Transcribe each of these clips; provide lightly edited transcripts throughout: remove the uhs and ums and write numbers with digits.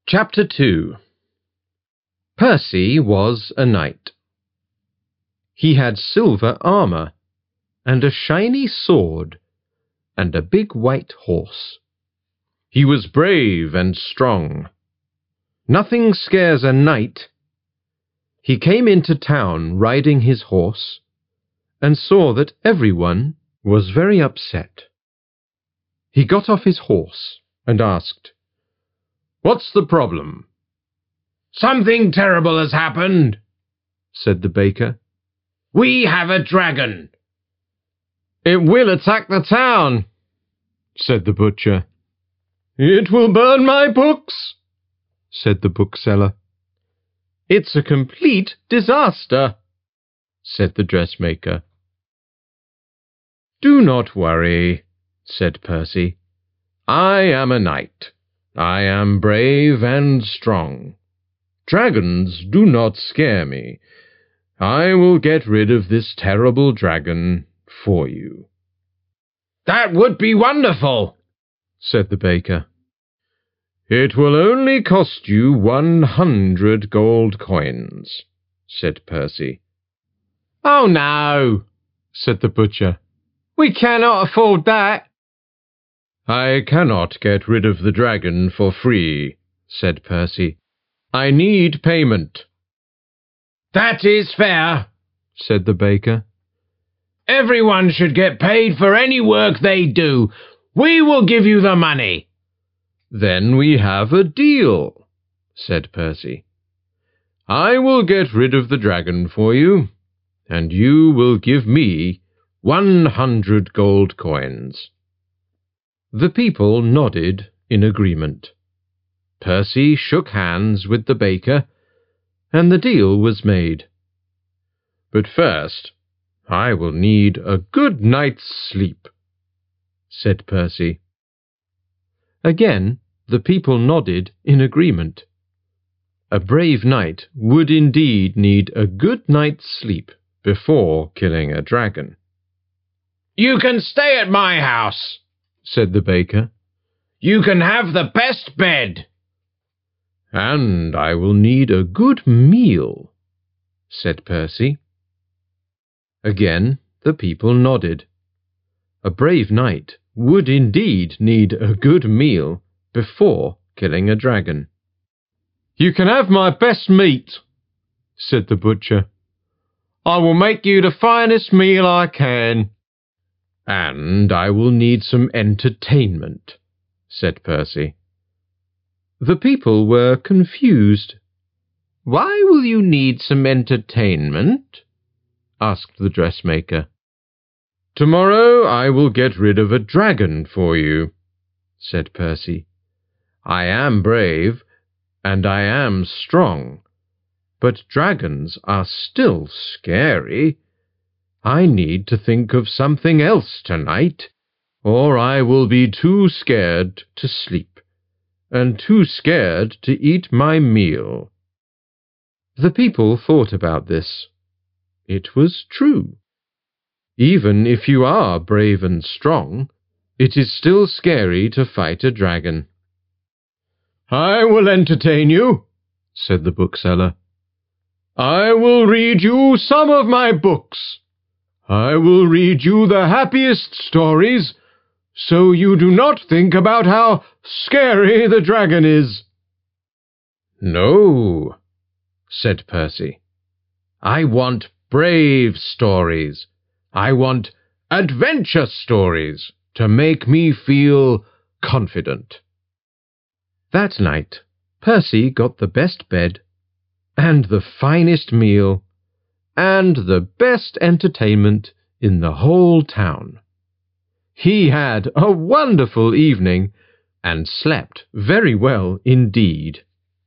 Chapter 2. Percy was a knight. He had silver armour, and a shiny sword, and a big white horse. He was brave and strong. Nothing scares a knight. He came into town riding his horse, and saw that everyone was very upset. He got off his horse and asked, "What's the problem?" "Something terrible has happened," said the baker. "We have a dragon." "It will attack the town," said the butcher. "It will burn my books," said the bookseller. "It's a complete disaster," said the dressmaker. "Do not worry," said Percy. "I am a knight. I am brave and strong. Dragons do not scare me. I will get rid of this terrible dragon for you." "That would be wonderful," said the baker. "It will only cost you 100 gold coins," said Percy. "Oh no," said the butcher. "We cannot afford that." "I cannot get rid of the dragon for free," said Percy. "I need payment." "That is fair," said the baker. "Everyone should get paid for any work they do. We will give you the money." "Then we have a deal," said Percy. "I will get rid of the dragon for you, and you will give me 100 gold coins." The people nodded in agreement. Percy shook hands with the baker, and the deal was made. "But first, I will need a good night's sleep," said Percy. Again, the people nodded in agreement. A brave knight would indeed need a good night's sleep before killing a dragon. "You can stay at my house," said the baker. "You can have the best bed." "And I will need a good meal," said Percy. Again, the people nodded. A brave knight would indeed need a good meal before killing a dragon. "You can have my best meat," said the butcher. "I will make you the finest meal I can." "And I will need some entertainment," said Percy. The people were confused. "Why will you need some entertainment?" asked the dressmaker. "Tomorrow I will get rid of a dragon for you," said Percy. "I am brave, and I am strong, but dragons are still scary. I need to think of something else tonight, or I will be too scared to sleep, and too scared to eat my meal." The people thought about this. It was true. Even if you are brave and strong, it is still scary to fight a dragon. "I will entertain you," said the bookseller. "I will read you some of my books. I will read you the happiest stories, so you do not think about how scary the dragon is." "No," said Percy. "I want brave stories. I want adventure stories to make me feel confident." That night, Percy got the best bed, and the finest meal, and the best entertainment in the whole town. He had a wonderful evening, and slept very well indeed.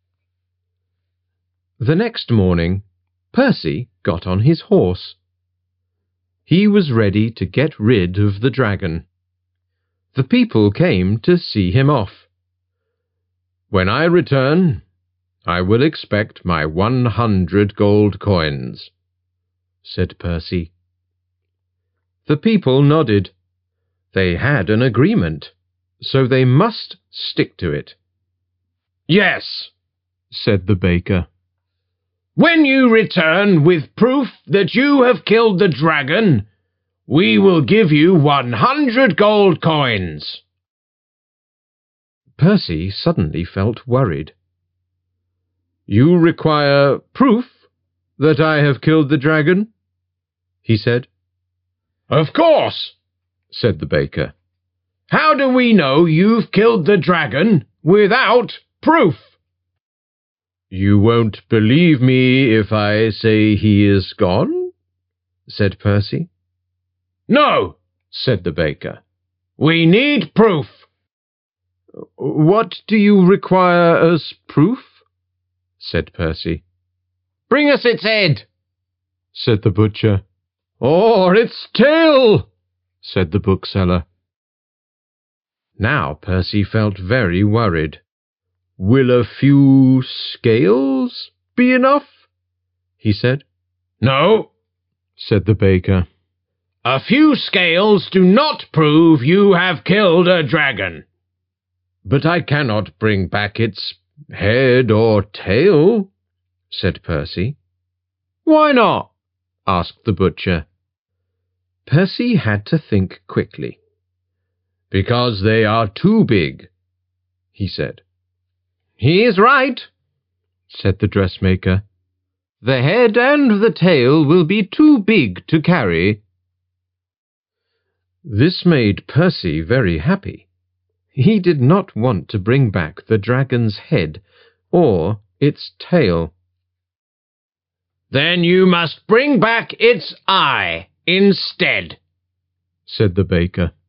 The next morning, Percy got on his horse. He was ready to get rid of the dragon. The people came to see him off. "When I return, I will expect my 100 gold coins," said Percy. The people nodded. They had an agreement, so they must stick to it. Yes, said the baker. when you return with proof that you have killed the dragon, we will give you 100 gold coins. Percy suddenly felt worried. You require proof that I have killed the dragon? He said. Of course, said the baker. How do we know you've killed the dragon without proof? You won't believe me if I say he is gone? Said Percy. No, said the baker. We need proof. What do you require as proof? Said Percy. Bring us its head, said the butcher. Or its tail, said the bookseller. Now Percy felt very worried. Will a few scales be enough? He said. No, said the baker. A few scales do not prove you have killed a dragon. But I cannot bring back its head or tail, said Percy. Why not? Asked the butcher. Percy had to think quickly. Because they are too big, he said. He is right, said the dressmaker. The head and the tail will be too big to carry. This made Percy very happy. He did not want to bring back the dragon's head or its tail. Then you must bring back its eye instead, said the baker.